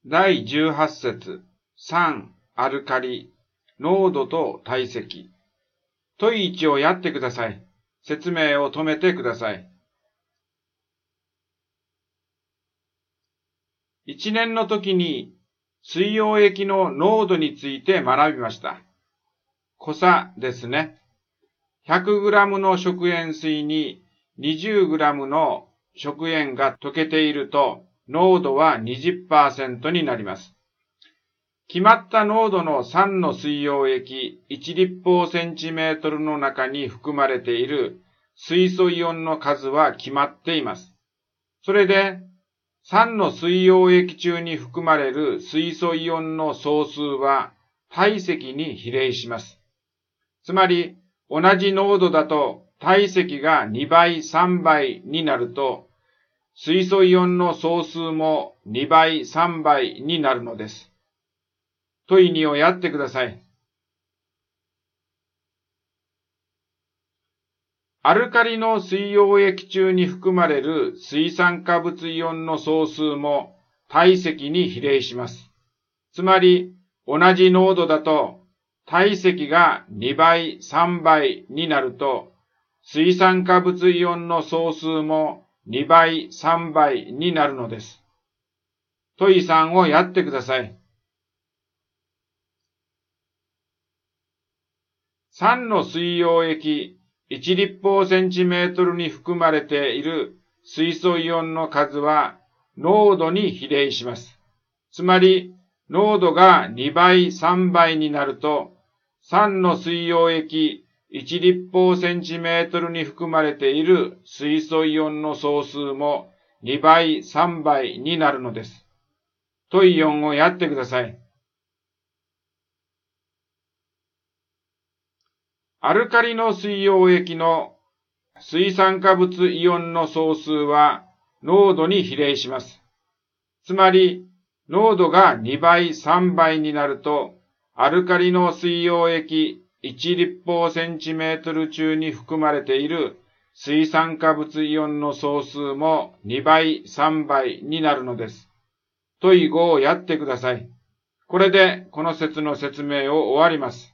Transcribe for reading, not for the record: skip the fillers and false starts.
第18節、3、アルカリ、濃度と体積。問1をやってください。説明を止めてください。1年の時に水溶液の濃度について学びました。濃さですね。100g の食塩水に 20g の食塩が溶けていると濃度は 20% になります。決まった濃度の酸の水溶液1立方センチメートルの中に含まれている水素イオンの数は決まっています。それで、酸の水溶液中に含まれる水素イオンの総数は体積に比例します。つまり、同じ濃度だと体積が2倍、3倍になると、水素イオンの総数も2倍、3倍になるのです。問2をやってください。アルカリの水溶液中に含まれる水酸化物イオンの総数も体積に比例します。つまり、同じ濃度だと体積が2倍、3倍になると、水酸化物イオンの総数も2倍、3倍になるのです。問3をやってください。酸の水溶液1立方センチメートルに含まれている水素イオンの数は濃度に比例します。つまり、濃度が2倍、3倍になると、酸の水溶液1立方センチメートルに含まれている水素イオンの総数も2倍、3倍になるのです。問4をやってください。アルカリの水溶液の水酸化物イオンの総数は濃度に比例します。つまり、濃度が2倍、3倍になると、アルカリの水溶液1立方センチメートル中に含まれている水酸化物イオンの総数も2倍、3倍になるのです。問5をやってください。これでこの説の説明を終わります。